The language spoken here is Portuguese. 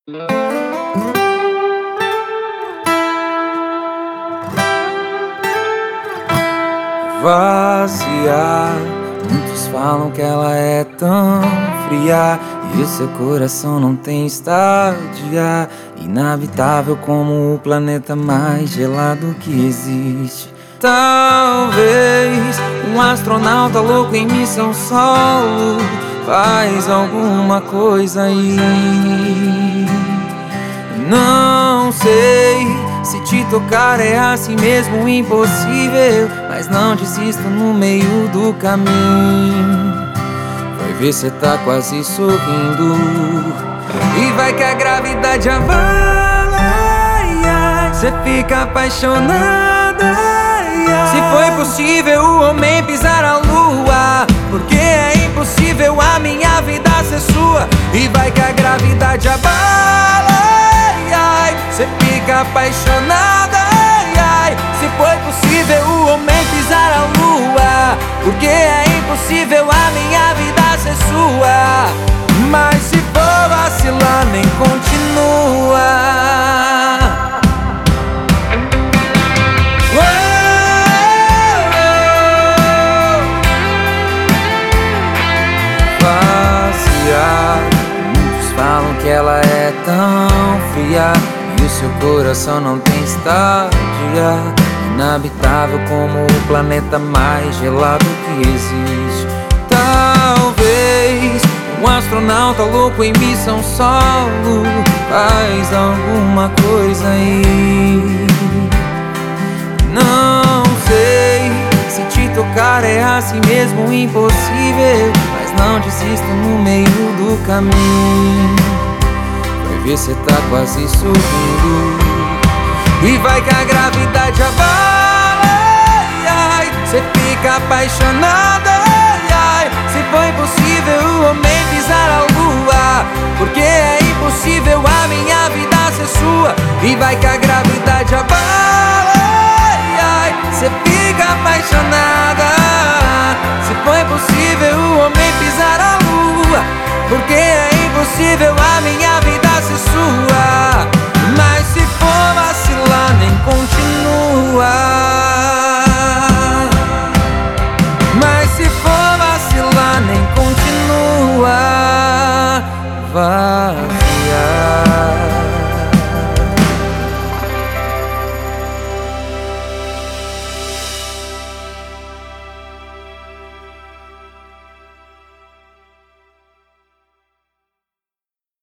Vazia, muitos falam que ela é tão fria e o seu coração não tem estadia. Inabitável como o planeta mais gelado que existe. Talvez um astronauta louco em missão solo faz alguma coisa aí. Não sei se te tocar é assim mesmo impossível, mas não desisto no meio do caminho. Vai ver cê tá quase sorrindo e vai que a gravidade avala. Cê fica apaixonada. Se foi possível o homem pisar a lua, porque é impossível a minha vida ser sua. E vai que a gravidade abala. Cê fica apaixonada. Se foi possível o homem pisar a lua, porque é impossível a minha vida ser sua. Mas se for vacilar, nem continua. Muitos falam que ela é tão fria e o seu coração não tem estadia. Inabitável como o planeta mais gelado que existe. Talvez um astronauta louco em missão solo faz alguma coisa aí. Não sei se te tocar é assim mesmo impossível, mas não desisto no meio do caminho. Vai ver cê tá quase sorrindo e vai que a gravidade abala. Cê fica apaixonada. Se foi impossível o homem pisar a lua, porque é impossível a minha vida ser sua. E vai que a gravidade abala. Cê fica apaixonada. Se foi possível o homem pisar a lua, porque é impossível a minha vida ser sua. Mas se for vacilar, nem continua. Mas se for vacilar, nem continua. Vazia.